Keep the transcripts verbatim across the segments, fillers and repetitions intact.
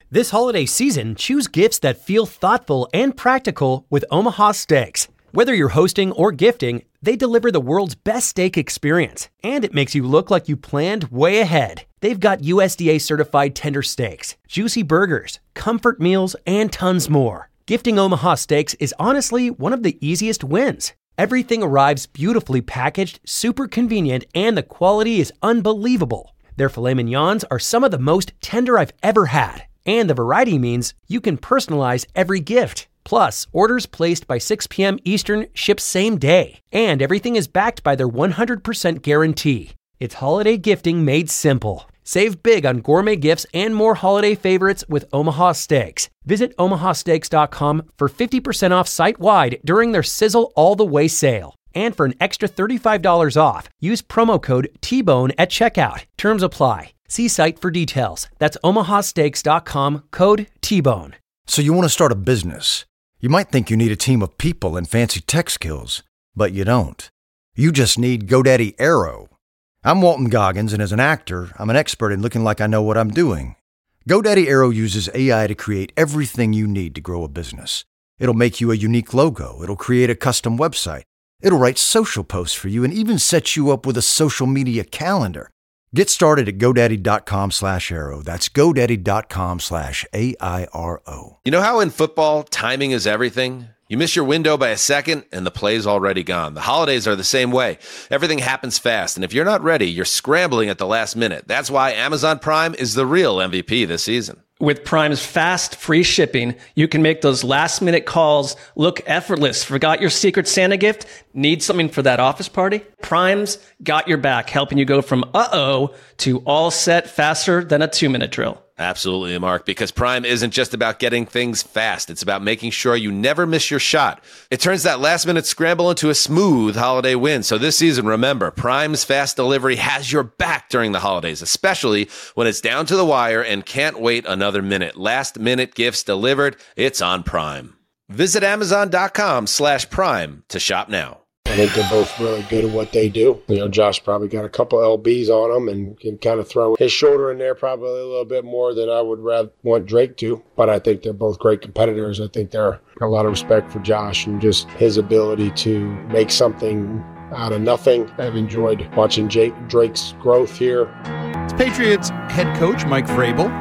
This holiday season, choose gifts that feel thoughtful and practical with Omaha Steaks. Whether you're hosting or gifting, they deliver the world's best steak experience, and it makes you look like you planned way ahead. They've got U S D A-certified tender steaks, juicy burgers, comfort meals, and tons more. Gifting Omaha Steaks is honestly one of the easiest wins. Everything arrives beautifully packaged, super convenient, and the quality is unbelievable. Their filet mignons are some of the most tender I've ever had. And the variety means you can personalize every gift. Plus, orders placed by six p.m. Eastern ship same day. And everything is backed by their one hundred percent guarantee. It's holiday gifting made simple. Save big on gourmet gifts and more holiday favorites with Omaha Steaks. Visit omaha steaks dot com for fifty percent off site-wide during their Sizzle All the Way sale. And for an extra thirty-five dollars off, use promo code T Bone at checkout. Terms apply. See site for details. That's omaha steaks dot com, code T Bone. So you want to start a business. You might think you need a team of people and fancy tech skills, but you don't. You just need GoDaddy Aero. I'm Walton Goggins, and as an actor, I'm an expert in looking like I know what I'm doing. GoDaddy Aero uses A I to create everything you need to grow a business. It'll make you a unique logo. It'll create a custom website. It'll write social posts for you and even set you up with a social media calendar. Get started at GoDaddy.com slash Aero. That's GoDaddy.com slash A I R O. You know how in football, timing is everything? You miss your window by a second, and the play's already gone. The holidays are the same way. Everything happens fast, and if you're not ready, you're scrambling at the last minute. That's why Amazon Prime is the real M V P this season. With Prime's fast, free shipping, you can make those last-minute calls look effortless. Forgot your Secret Santa gift? Need something for that office party? Prime's got your back, helping you go from uh-oh to all set faster than a two-minute drill. Absolutely, Mark, because Prime isn't just about getting things fast. It's about making sure you never miss your shot. It turns that last-minute scramble into a smooth holiday win. So this season, remember, Prime's fast delivery has your back during the holidays, especially when it's down to the wire and can't wait another minute. Last-minute gifts delivered, it's on Prime. Visit amazon.com slash prime to shop now. I think they're both really good at what they do. You know, Josh probably got a couple L Bs on him and can kind of throw his shoulder in there probably a little bit more than I would rather want Drake to. But I think they're both great competitors. I think there's a lot of respect for Josh and just his ability to make something out of nothing. I've enjoyed watching Jake, Drake's growth here. It's Patriots head coach Mike Vrabel.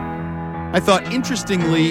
I thought, interestingly,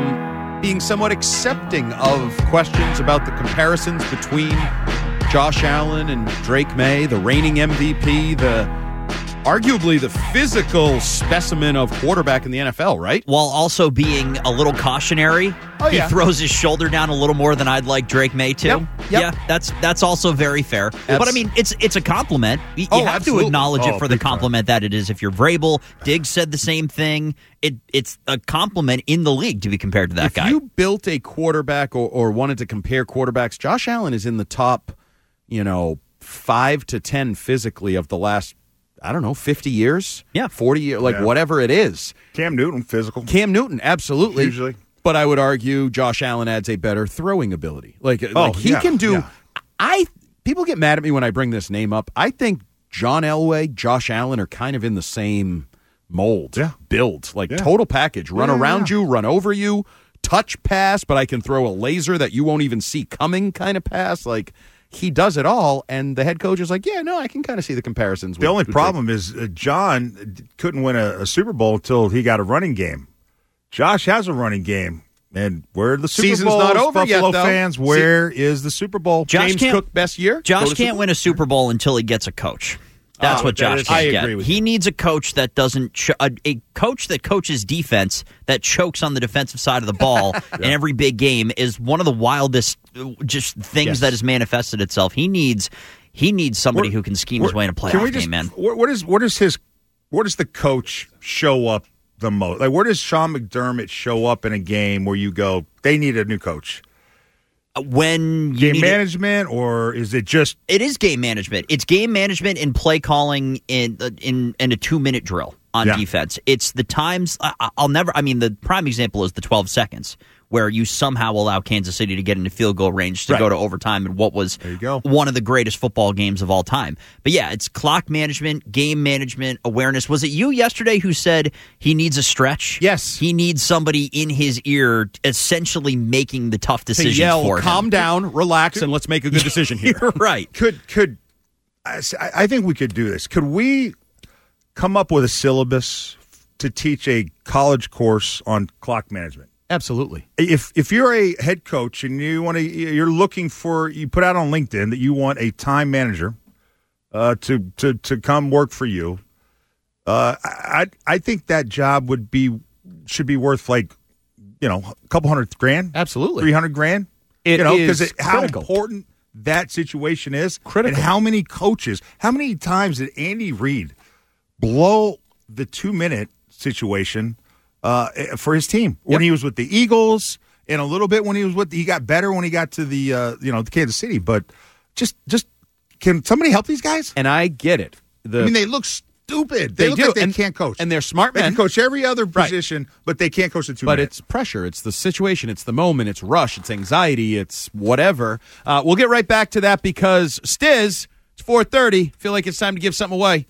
um, being somewhat accepting of questions about the comparisons between Josh Allen and Drake May, the reigning M V P, the arguably the physical specimen of quarterback in the N F L, right? While also being a little cautionary. Oh, he yeah. throws his shoulder down a little more than I'd like Drake May to. Yep, yep. Yeah, that's that's also very fair. That's, but I mean, it's it's a compliment. You, oh, you have absolutely. to acknowledge oh, it for the big time. compliment that it is. If you're Vrabel, Diggs said the same thing. It it's a compliment in the league to be compared to that if guy. If you built a quarterback or, or wanted to compare quarterbacks, Josh Allen is in the top, you know, five to ten physically of the last, I don't know, fifty years? Yeah. forty years, like yeah. whatever it is. Cam Newton, physical. Cam Newton, absolutely. Usually. But I would argue Josh Allen adds a better throwing ability. Like, Oh, like he yeah, can do, yeah. I, people get mad at me when I bring this name up. I think John Elway, Josh Allen are kind of in the same mold. Yeah. Build. Like Yeah. total package. Run Yeah, around yeah. you, run over you, touch pass, but I can throw a laser that you won't even see coming kind of pass. Like, he does it all, and the head coach is like, yeah, no, I can kind of see the comparisons. The with, only with problem is uh, John couldn't win a, a Super Bowl until he got a running game. Josh has a running game, and where are the Super Season's Bowls, not over Buffalo yet, though. fans? Where is the Super Bowl? Josh James can't- Cook best year? Josh Go to can't Super win a Super Bowl until he gets a coach. That's Uh, what that Josh is- can't I get. agree with He you. needs a coach that doesn't ch- a, a coach that coaches defense that chokes on the defensive side of the ball in every big game is one of the wildest uh, just things Yes. that has manifested itself. He needs he needs somebody Where- who can scheme his where- way in a playoff can we just, game, man. Where, what is what is his? Where does the coach show up the most? Like, where does Sean McDermott show up in a game where you go, they need a new coach? When you Game need management, or is it just it, it is game management. It's game management and play calling in in in a two minute drill. on Yeah. defense. It's the times I, I'll never. I mean, the prime example is the twelve seconds where you somehow allow Kansas City to get into field goal range to Right. go to overtime in what was There you go. one of the greatest football games of all time. But yeah, it's clock management, game management, awareness. Was it you yesterday who said he needs a stretch? Yes. He needs somebody in his ear essentially making the tough To decisions yell, for him. calm down, relax, and let's make a good decision here. You're right. Could could I, I think we could do this. Could we come up with a syllabus to teach a college course on clock management? Absolutely. If if you're a head coach and you want to, you're looking for, you put out on LinkedIn that you want a time manager uh, to to to come work for you. Uh, I I think that job would be should be worth like you know a couple hundred grand, Absolutely. three hundred grand. It you know is because how critical. important that situation is, Critical. and how many coaches, how many times did Andy Reid blow the two minute situation uh, for his team when Yep. he was with the Eagles, and a little bit when he was with he got better when he got to the uh, you know the Kansas City, but just just can somebody help these guys? And I get it. The, I mean, they look stupid. They, They look do, like they and- can't coach, and they're smart They men. can coach every other Right. position, but they can't coach the two. But minutes. it's pressure. It's the situation. It's the moment. It's rush. It's anxiety. It's whatever. Uh, we'll get right back to that because Stiz, it's four thirty. Feel like it's time to give something away.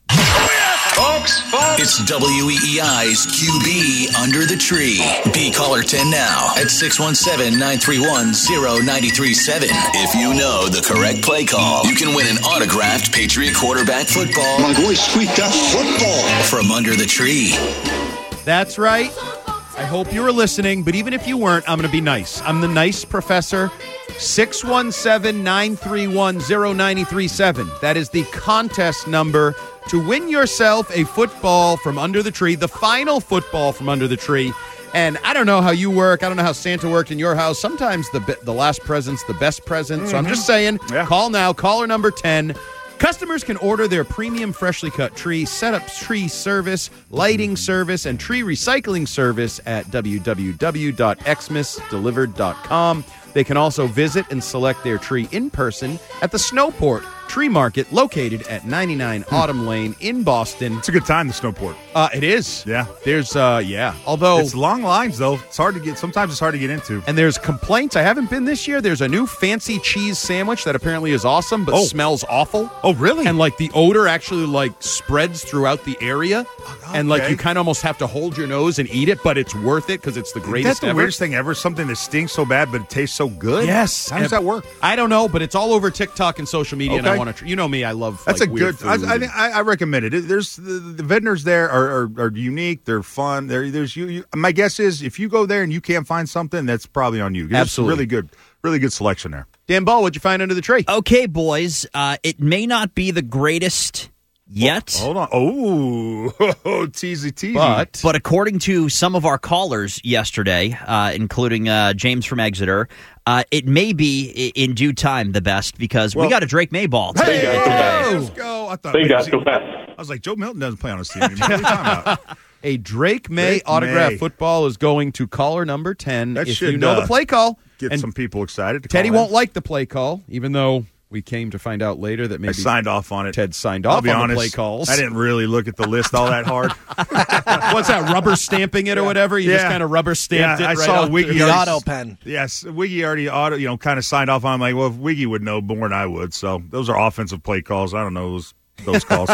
Folks, folks. It's W E E I's Q B Under the Tree. Be caller ten now at six one seven, nine three one, zero nine three seven. If you know the correct play call, you can win an autographed Patriot quarterback football. My voice squeaked out football. From Under the Tree. That's right. I hope you were listening, but even if you weren't, I'm going to be nice. I'm the nice professor. six one seven, nine three one, zero nine three seven. That is the contest number to win yourself a football from under the tree, the final football from under the tree. And I don't know how you work. I don't know how Santa worked in your house. Sometimes the be- the last present's the best present. So I'm just saying, Yeah. call now. Caller number ten. Customers can order their premium freshly cut tree, set up tree service, lighting service, and tree recycling service at w w w dot xmas delivered dot com. They can also visit and select their tree in person at the Snowport Tree Market located at ninety-nine Autumn Lane in Boston. It's a good time to Snowport. Uh, it is. Yeah. There's, uh, yeah. Although, It's long lines though. It's hard to get. Sometimes it's hard to get into. and there's complaints. I haven't been this year. There's a new fancy cheese sandwich that apparently is awesome, but Oh. smells awful. Oh, really? And like the odor actually like spreads throughout the area, and like Okay. you kind of almost have to hold your nose and eat it, but it's worth it because it's the greatest That's the ever. weirdest thing ever. Something that stinks so bad, but it tastes so good. Yes. How does that work? I don't know, but it's all over TikTok and social media, and I Okay. want to. Tr- you know me, I love. That's like, a weird good. I, food I, and- think- I, I recommend it. There's the, the vendors there are, are, are unique. They're fun. There, there's you, you. My guess is if you go there and you can't find something, that's probably on you. There's Absolutely. really good, really good selection there. Dan Ball, what'd you find under the tree? Okay, boys, uh, it may not be the greatest yet. Hold on. Oh, teasy, teasy. But But according to some of our callers yesterday, uh, including uh, James from Exeter, uh, it may be i- in due time the best because we Well- got a Drake May ball. Hey, today. let's go. I thought. They wait, got see- too fast. I was like, Joe Milton doesn't play on his team anymore. What are you talking about? a Drake May Drake autograph May. football is going to caller number ten. That if should, you know uh, the play call, Get and some people excited. To Teddy call in. won't like the play call, even though we came to find out later that I maybe signed off on it. Ted signed I'll off be on honest, the play calls. I didn't really look at the list all that hard. What's that? Rubber stamping it or whatever? You just Yeah. kind of rubber stamped Yeah, it. I right saw onto- Wiggy The already- auto pen. Yes, Wiggy already auto, you know, kind of signed off on. I'm like, well, if Wiggy would know more than I would. So those are offensive play calls. I don't know those those calls.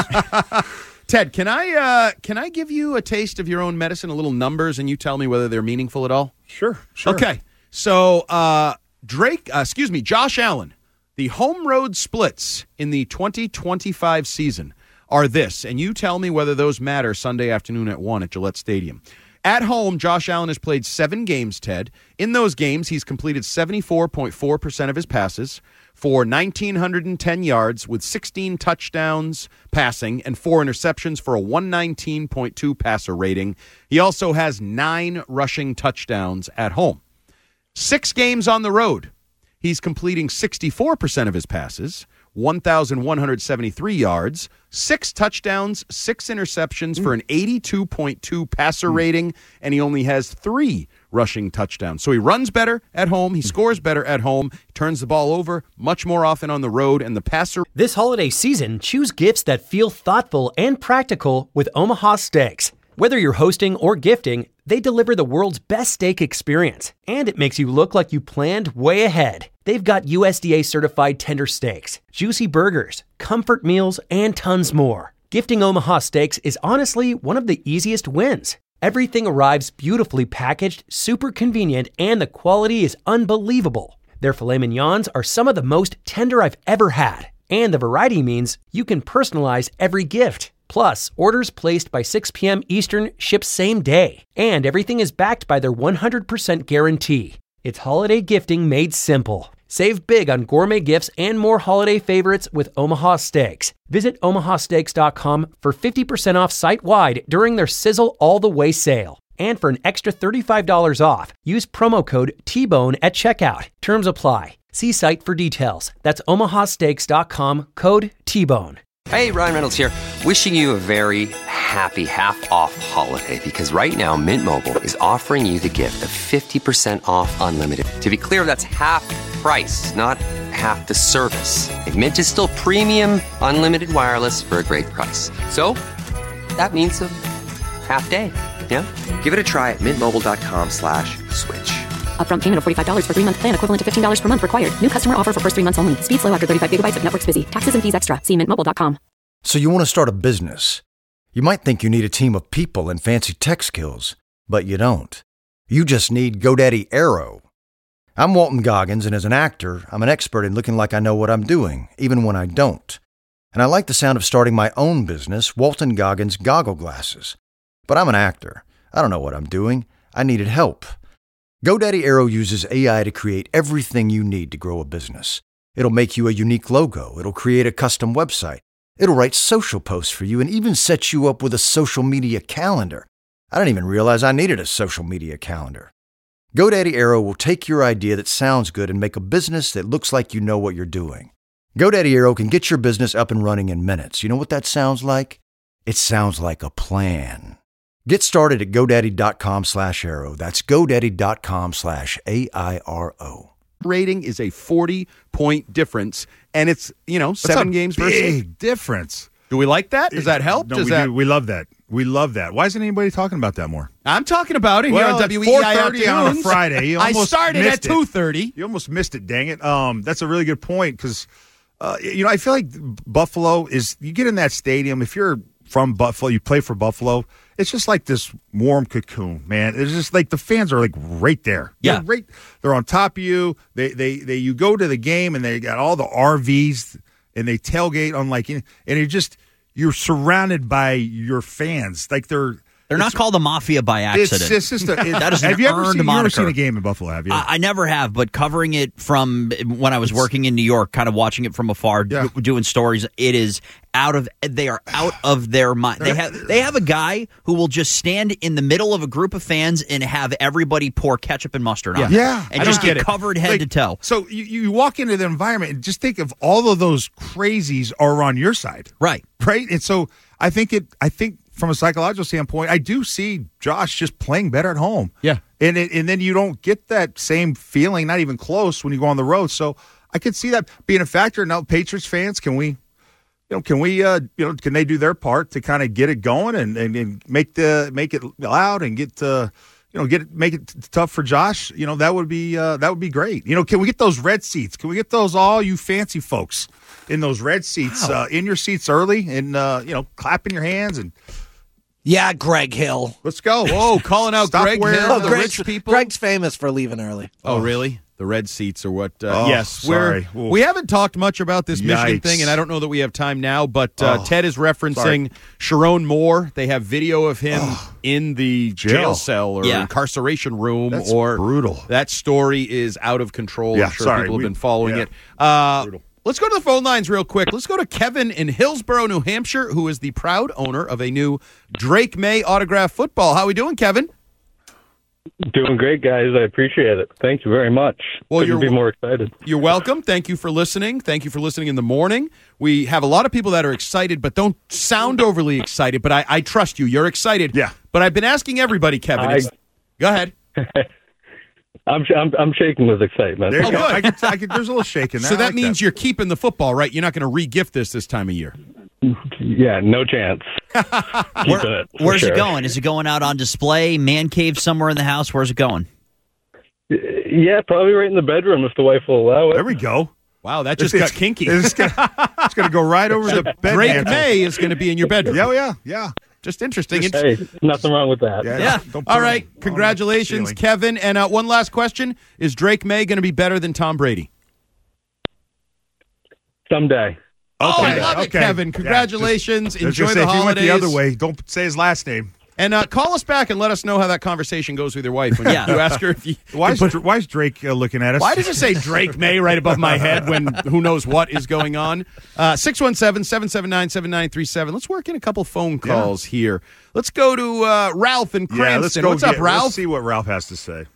Ted, can I uh, can I give you a taste of your own medicine, a little numbers, and you tell me whether they're meaningful at all? Sure, sure. Okay, so uh, Drake, uh, excuse me, Josh Allen, the home road splits in the twenty twenty-five season are this, and you tell me whether those matter Sunday afternoon at one at Gillette Stadium. At home, Josh Allen has played seven games, Ted. In those games, he's completed seventy-four point four percent of his passes for one thousand nine hundred ten yards with sixteen touchdowns passing and four interceptions for a one nineteen point two passer rating. He also has nine rushing touchdowns at home. Six games on the road. He's completing sixty-four percent of his passes, one thousand one hundred seventy-three yards, six touchdowns, six interceptions for an eighty-two point two passer rating, and he only has three rushing touchdowns. So he runs better at home, he scores better at home, turns the ball over much more often on the road, and the passer. This holiday season, choose gifts that feel thoughtful and practical with Omaha Steaks. Whether you're hosting or gifting, they deliver the world's best steak experience, and it makes you look like you planned way ahead. They've got U S D A-certified tender steaks, juicy burgers, comfort meals, and tons more. Gifting Omaha Steaks is honestly one of the easiest wins. Everything arrives beautifully packaged, super convenient, and the quality is unbelievable. Their filet mignons are some of the most tender I've ever had, and the variety means you can personalize every gift. Plus, orders placed by six p.m. Eastern ship same day, and everything is backed by their one hundred percent guarantee. It's holiday gifting made simple. Save big on gourmet gifts and more holiday favorites with Omaha Steaks. Visit omaha steaks dot com for fifty percent off site-wide during their Sizzle All the Way sale. And for an extra thirty-five dollars off, use promo code T Bone at checkout. Terms apply. See site for details. That's omaha steaks dot com, code T Bone. Hey, Ryan Reynolds here. Wishing you a very happy half-off holiday because right now Mint Mobile is offering you the gift of fifty percent off unlimited. To be clear, that's half price, not half the service. And Mint is still premium unlimited wireless for a great price. So that means a half day, yeah? Give it a try at mintmobile.com slash switch. Upfront payment of forty-five dollars for three-month plan equivalent to fifteen dollars per month required. New customer offer for first three months only. Speed slow after thirty-five gigabytes if network's busy. Taxes and fees extra. See mint mobile dot com. So you want to start a business. You might think you need a team of people and fancy tech skills, but you don't. You just need GoDaddy Aero. I'm Walton Goggins, and as an actor, I'm an expert in looking like I know what I'm doing, even when I don't. And I like the sound of starting my own business, Walton Goggins Goggle Glasses. But I'm an actor. I don't know what I'm doing. I needed help. GoDaddy Aero uses A I to create everything you need to grow a business. It'll make you a unique logo. It'll create a custom website. It'll write social posts for you and even set you up with a social media calendar. I didn't even realize I needed a social media calendar. GoDaddy Aero will take your idea that sounds good and make a business that looks like you know what you're doing. GoDaddy Aero can get your business up and running in minutes. You know what that sounds like? It sounds like a plan. Get started at GoDaddy.com slash Aero. That's GoDaddy.com slash A I R O. Rating is a forty-point difference, and it's, you know, seven games versus big difference. Do we like that? Does that help? No, Does we that? do. We love that. We love that. Why isn't anybody talking about that more? I'm talking about it well, here on W E I four thirty on a Afternoons. Friday. You I almost started missed at two thirty. You almost missed it, dang it. Um, that's a really good point because, uh, you know, I feel like Buffalo is, you get in that stadium, if you're from Buffalo, you play for Buffalo, it's just like this warm cocoon, man. It's just like the fans are like right there. Yeah. They're right. They're on top of you. They, they, they, you go to the game and they got all the R Vs and they tailgate on like, and you're just, you're surrounded by your fans. Like they're, They're not called the Mafia by accident. It's, it's just a, it, that is an have you ever earned seen, you ever moniker. seen a game in Buffalo, have you? I, I never have, but covering it from when I was working in New York, kind of watching it from afar, Yeah. do, doing stories, it is out of they are out of their mind. They have they have a guy who will just stand in the middle of a group of fans and have everybody pour ketchup and mustard on, Yeah. it, and I just don't get get it. covered head Like, to toe. So you, you walk into the environment and just think of all of those crazies are on your side. Right. Right? And so I think it I think from a psychological standpoint, I do see Josh just playing better at home. Yeah. And it, and then you don't get that same feeling, not even close, when you go on the road. So I could see that being a factor. Now, Patriots fans, can we, you know, can we, uh, you know, can they do their part to kind of get it going and, and, and make the make it loud and get, uh, you know, get it, make it t- tough for Josh? You know, that would be uh, that would be great. You know, can we get those red seats? Can we get those all you fancy folks in those red seats, Wow. uh, in your seats early and uh, you know, clapping your hands and. Yeah, Greg Hill. Let's go. Whoa, calling out Stop Greg wearing- Hill, Oh, the Greg's, rich people. Greg's famous for leaving early. Oh, really? The red seats are what? Uh, Oh, yes, sorry. we're Oof. we haven't talked much about this Michigan Yikes. thing, and I don't know that we have time now. But uh, Oh, Ted is referencing sorry. Sharon Moore. They have video of him in the jail, Jail. cell or Yeah. incarceration room. That's or brutal. That story is out of control. Yeah, I'm sure sorry. people have We- been following yeah. it. Uh, Brutal. Let's go to the phone lines real quick. Let's go to Kevin in Hillsborough, New Hampshire, who is the proud owner of a new Drake May autograph football. How we doing, Kevin? Doing great, guys. I appreciate it. Thank you very much. Well, Couldn't you're- be more excited. You're welcome. Thank you for listening. Thank you for listening in the morning. We have a lot of people that are excited, but don't sound overly excited. But I, I trust you. You're excited. Yeah. But I've been asking everybody, Kevin. I- it's- go ahead. I'm, I'm I'm shaking with excitement. There you Oh, go. good. I could, I could, there's a little shaking there. So I that like means you're keeping the football, right? You're not going to re-gift this this time of year. Yeah, no chance. Where, it, where's sure. it going? Is it going out on display, man cave somewhere in the house? Where's it going? Yeah, probably right in the bedroom if the wife will allow it. There we go. Wow, that just It's- got kinky. It's going to go right over the bed. Drake mantle. May is going to be in your bedroom. Yeah, yeah, yeah. Just interesting. Just- Int- Hey, nothing wrong with that. Yeah. yeah. Don't put All it right. on- Congratulations, on the ceiling. Kevin. And uh, one last question. Is Drake May going to be better than Tom Brady? Someday. Oh, I Okay, love it, okay. Kevin. Yeah, Congratulations. just- just Enjoy say, the if he went holidays. the other way, don't say his last name. And uh, call us back and let us know how that conversation goes with your wife. When Yeah. you ask her if you. Why is, Dr- why is Drake uh, looking at us? Why does it say Drake May right above my head when who knows what is going on? Uh, six one seven, seven seven nine, seven nine three seven. Let's work in a couple phone calls here. Let's go to uh, Ralph in Cranston. Yeah, let's go What's get, up, Ralph? Let's see what Ralph has to say.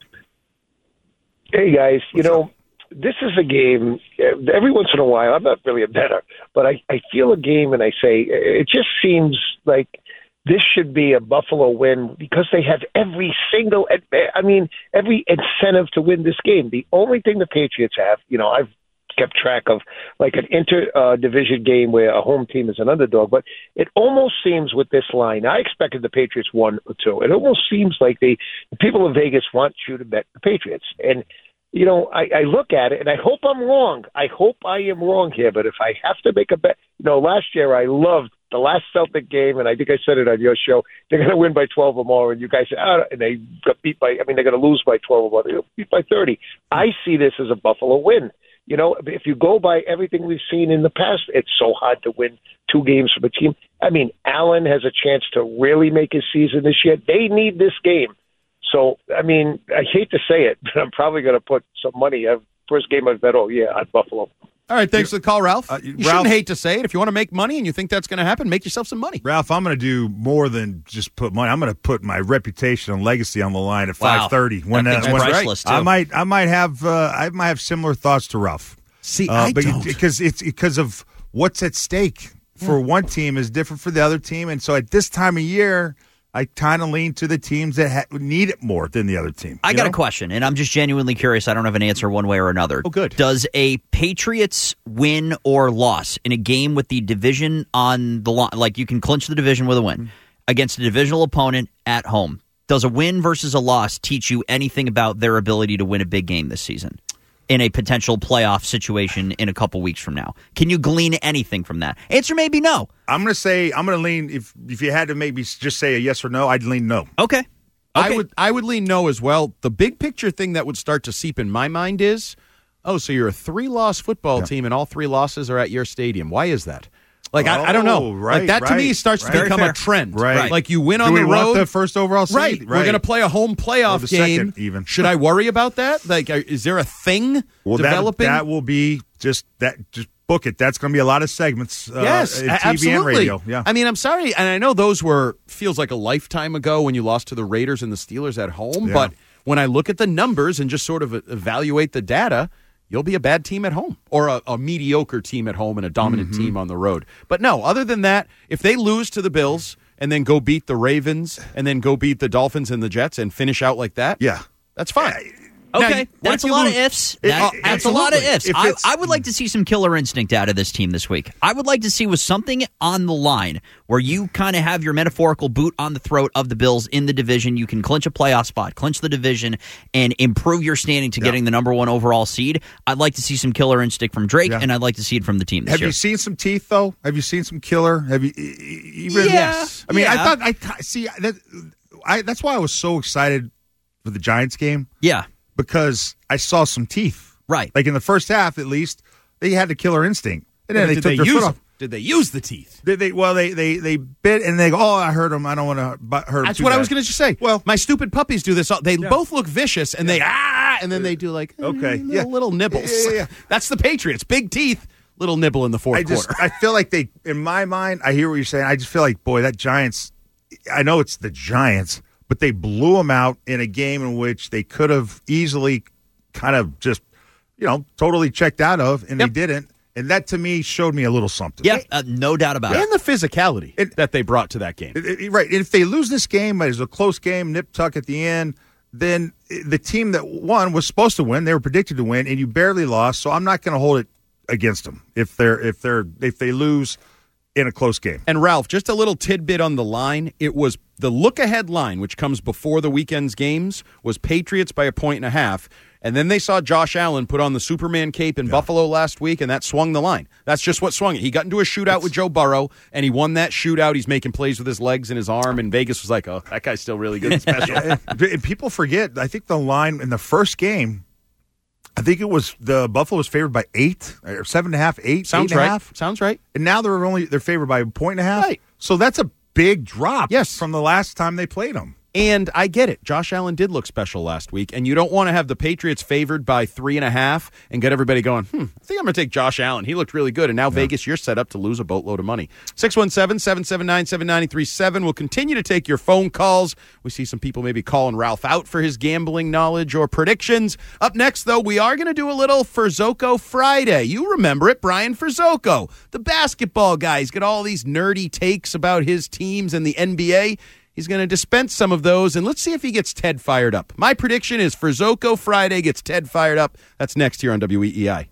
Hey, guys, you know, this is a game, uh, every once in a while, I'm not really a bettor, but I, I feel a game and I say, it just seems like this should be a Buffalo win because they have every single, I mean, every incentive to win this game. The only thing the Patriots have, you know, I've kept track of like an inter-division game where a home team is an underdog, but it almost seems with this line, I expected the Patriots one or two. It almost seems like they, the people of Vegas want you to bet the Patriots. And, you know, I, I look at it and I hope I'm wrong. I hope I am wrong here, but if I have to make a bet, you know, last year I loved the last Celtic game, and I think I said it on your show, they're going to win by twelve or more, and you guys said, oh, and they got beat by, I mean, they're going to lose by twelve or more. They got beat by thirty. I see this as a Buffalo win. You know, if you go by everything we've seen in the past, it's so hard to win two games from a team. I mean, Allen has a chance to really make his season this year. They need this game. So, I mean, I hate to say it, but I'm probably going to put some money. I've, first game I've bet all year on Buffalo. All right, thanks for the call, Ralph. Uh, you Ralph- shouldn't hate to say it. If you want to make money and you think that's going to happen, make yourself some money. Ralph, I'm going to do more than just put money. I'm going to put my reputation and legacy on the line at Wow. five thirty. When, That thing's when priceless, too. I might, I might have, uh, I might have similar thoughts to Ralph. See, uh, I but don't. because it's because of what's at stake for one team is different for the other team, and so at this time of year, I kind of lean to the teams that ha- need it more than the other team. I you got know? a question, and I'm just genuinely curious. I don't have an answer one way or another. Oh, good. Does a Patriots win or loss in a game with the division on the line, like you can clinch the division with a win, Mm-hmm. against a divisional opponent at home, does a win versus a loss teach you anything about their ability to win a big game this season in a potential playoff situation in a couple weeks from now? Can you glean anything from that? Answer may be no. I'm going to say I'm going to lean. If if you had to maybe just say a yes or no, I'd lean no. Okay. I Okay. would I would lean no as well. The big picture thing that would start to seep in my mind is, oh, so you're a three-loss football team and all three losses are at your stadium. Why is that? Like, I, I don't know. Oh, right, like, that to me right, starts right. to become Very a fair. trend. Right. Like, you win Do on we the want road. the first overall seed? Right. We're going to play a home playoff Or the game. second, even. Should I worry about that? Like, uh, is there a thing Well, that, developing? that will be just that. Just book it. That's going to be a lot of segments. Uh, Yes, in a- T V absolutely. and radio. Yeah. I mean, I'm sorry, and I know those were feels like a lifetime ago when you lost to the Raiders and the Steelers at home. Yeah. But when I look at the numbers and just sort of evaluate the data, you'll be a bad team at home or a, a mediocre team at home and a dominant Mm-hmm. team on the road. But no, other than that, if they lose to the Bills and then go beat the Ravens and then go beat the Dolphins and the Jets and finish out like that, yeah. that's fine. Okay, Now, what that's if a you lot lose- of ifs. It- That- uh, that's a lot of absolutely. ifs. If I, it's- I would like to see some killer instinct out of this team this week. I would like to see with something on the line where you kind of have your metaphorical boot on the throat of the Bills in the division. You can clinch a playoff spot, clinch the division, and improve your standing to Yeah. getting the number one overall seed. I'd like to see some killer instinct from Drake, Yeah. and I'd like to see it from the team this Have year. you seen some teeth though? Have you seen some killer? Have you e- e- even? Yeah, I mean, I yeah. thought I see that. I that's why I was so excited for the Giants game yeah, because I saw some teeth. right. Like in the first half, at least they had the killer instinct, and then But they did took they their use foot off. them? Did they use the teeth? They, they well, they, they they bit and they go. Oh, I heard them. I don't want to hurt. That's what I was going to just say. Well- my stupid puppies do this. all- They both look vicious, and they ah, and then they do like eh, Okay, little, yeah. little nibbles. Yeah, yeah, yeah. That's the Patriots. Big teeth, little nibble in the fourth I just quarter. I feel like they in my mind. I hear what you're saying. I just feel like boy, that Giants. I know it's the Giants, but they blew them out in a game in which they could have easily kind of just you know totally checked out of, and Yep. they didn't. And that to me showed me a little something. Yeah, uh, no doubt about it. and the physicality It- that they brought to that game. It- it- right. If they lose this game, it's a close game, nip tuck at the end, then the team that won was supposed to win. They were predicted to win, and you barely lost. So I'm not going to hold it against them if they're if they're if they lose in a close game. And Ralph, just a little tidbit on the line. It was the look-ahead line, which comes before the weekend's games, was Patriots by a point and a half. And then they saw Josh Allen put on the Superman cape in yeah. Buffalo last week, and that swung the line. That's just what swung it. He got into a shootout it's, with Joe Burrow, and he won that shootout. He's making plays with his legs and his arm, and Vegas was like, oh, that guy's still really good and special. and, and people forget, I think the line in the first game, I think it was the Buffalo was favored by eight, or seven and a half, eight, Sounds eight and right. a half. Sounds right. And now they're only they're favored by a point and a half. Right. So that's a big drop yes. from the last time they played them. And I get it. Josh Allen did look special last week, and you don't want to have the Patriots favored by three and a half and get everybody going, hmm, I think I'm going to take Josh Allen. He looked really good, and now yeah. Vegas, you're set up to lose a boatload of money. six one seven, seven seven nine, seven nine three seven. We'll continue to take your phone calls. We see some people maybe calling Ralph out for his gambling knowledge or predictions. Up next, though, we are going to do a little Furzoco Friday. You remember it, Brian Furzoco, the basketball guy. He's got all these nerdy takes about his teams and the N B A. He's going to dispense some of those, and let's see if he gets Ted fired up. My prediction is Furzoco Friday gets Ted fired up. That's next here on W E E I.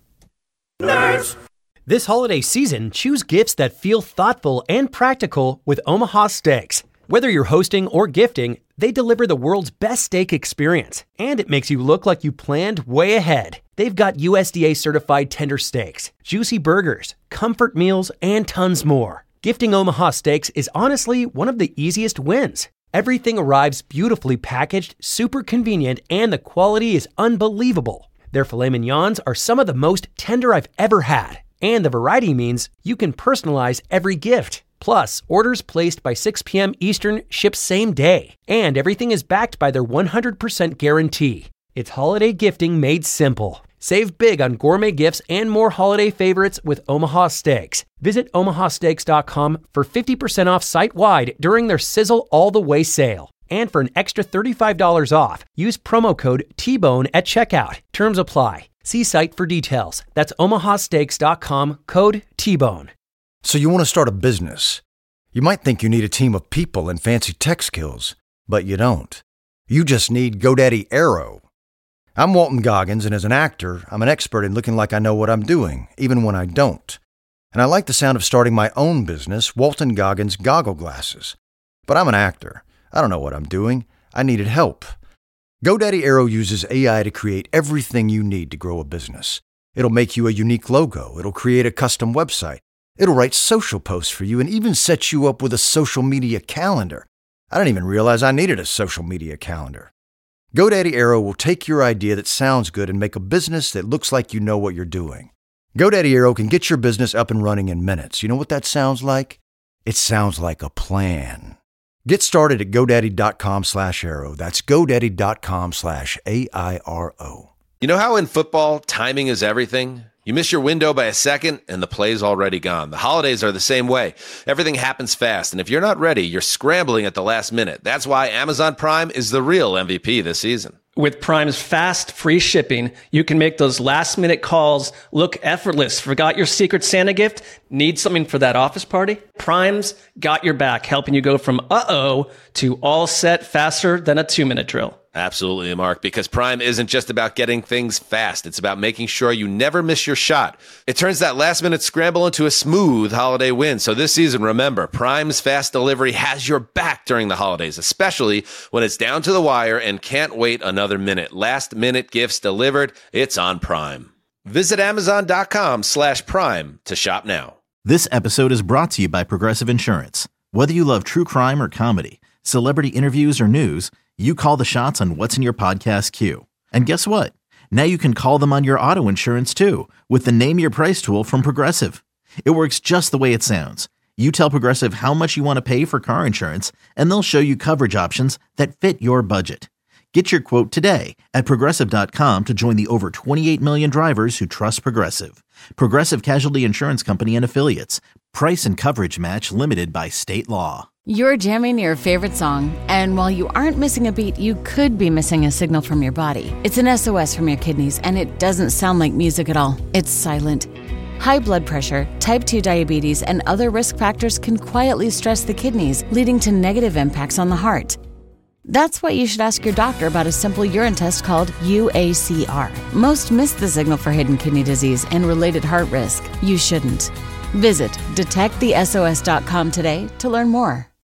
Nerds. This holiday season, choose gifts that feel thoughtful and practical with Omaha Steaks. Whether you're hosting or gifting, they deliver the world's best steak experience, and it makes you look like you planned way ahead. They've got U S D A-certified tender steaks, juicy burgers, comfort meals, and tons more. Gifting Omaha Steaks is honestly one of the easiest wins. Everything arrives beautifully packaged, super convenient, and the quality is unbelievable. Their filet mignons are some of the most tender I've ever had, and the variety means you can personalize every gift. Plus, orders placed by six p.m. Eastern ship same day, and everything is backed by their one hundred percent guarantee. It's holiday gifting made simple. Save big on gourmet gifts and more holiday favorites with Omaha Steaks. Visit omaha steaks dot com for fifty percent off site-wide during their Sizzle All the Way sale. And for an extra thirty-five dollars off, use promo code T Bone at checkout. Terms apply. See site for details. That's omaha steaks dot com, code T Bone. So you want to start a business. You might think you need a team of people and fancy tech skills, but you don't. You just need GoDaddy Aero. I'm Walton Goggins, and as an actor, I'm an expert in looking like I know what I'm doing, even when I don't. And I like the sound of starting my own business, Walton Goggins Goggle Glasses. But I'm an actor. I don't know what I'm doing. I needed help. GoDaddy Aero uses A I to create everything you need to grow a business. It'll make you a unique logo. It'll create a custom website. It'll write social posts for you and even set you up with a social media calendar. I didn't even realize I needed a social media calendar. GoDaddy Aero will take your idea that sounds good and make a business that looks like you know what you're doing. GoDaddy Aero can get your business up and running in minutes. You know what that sounds like? It sounds like a plan. Get started at GoDaddy.com slash Aero. That's GoDaddy.com slash A I R O. You know how in football, timing is everything? You miss your window by a second, and the play's already gone. The holidays are the same way. Everything happens fast, and if you're not ready, you're scrambling at the last minute. That's why Amazon Prime is the real M V P this season. With Prime's fast, free shipping, you can make those last-minute calls look effortless. Forgot your Secret Santa gift? Need something for that office party? Prime's got your back, helping you go from uh-oh to all set faster than a two-minute drill. Absolutely, Mark, because Prime isn't just about getting things fast. It's about making sure you never miss your shot. It turns that last-minute scramble into a smooth holiday win. So this season, remember, Prime's fast delivery has your back during the holidays, especially when it's down to the wire and can't wait another minute. Last-minute gifts delivered. It's on Prime. Visit Amazon.com slash Prime to shop now. This episode is brought to you by Progressive Insurance. Whether you love true crime or comedy, celebrity interviews or news, you call the shots on what's in your podcast queue. And guess what? Now you can call them on your auto insurance too with the Name Your Price tool from Progressive. It works just the way it sounds. You tell Progressive how much you want to pay for car insurance, and they'll show you coverage options that fit your budget. Get your quote today at Progressive dot com to join the over twenty-eight million drivers who trust Progressive. Progressive Casualty Insurance Company and Affiliates. Price and coverage match limited by state law. You're jamming your favorite song, and while you aren't missing a beat, you could be missing a signal from your body. It's an S O S from your kidneys, and it doesn't sound like music at all. It's silent. High blood pressure, type two diabetes, and other risk factors can quietly stress the kidneys, leading to negative impacts on the heart. That's why you should ask your doctor about a simple urine test called U A C R. Most miss the signal for hidden kidney disease and related heart risk. You shouldn't. Visit detect the S O S dot com today to learn more.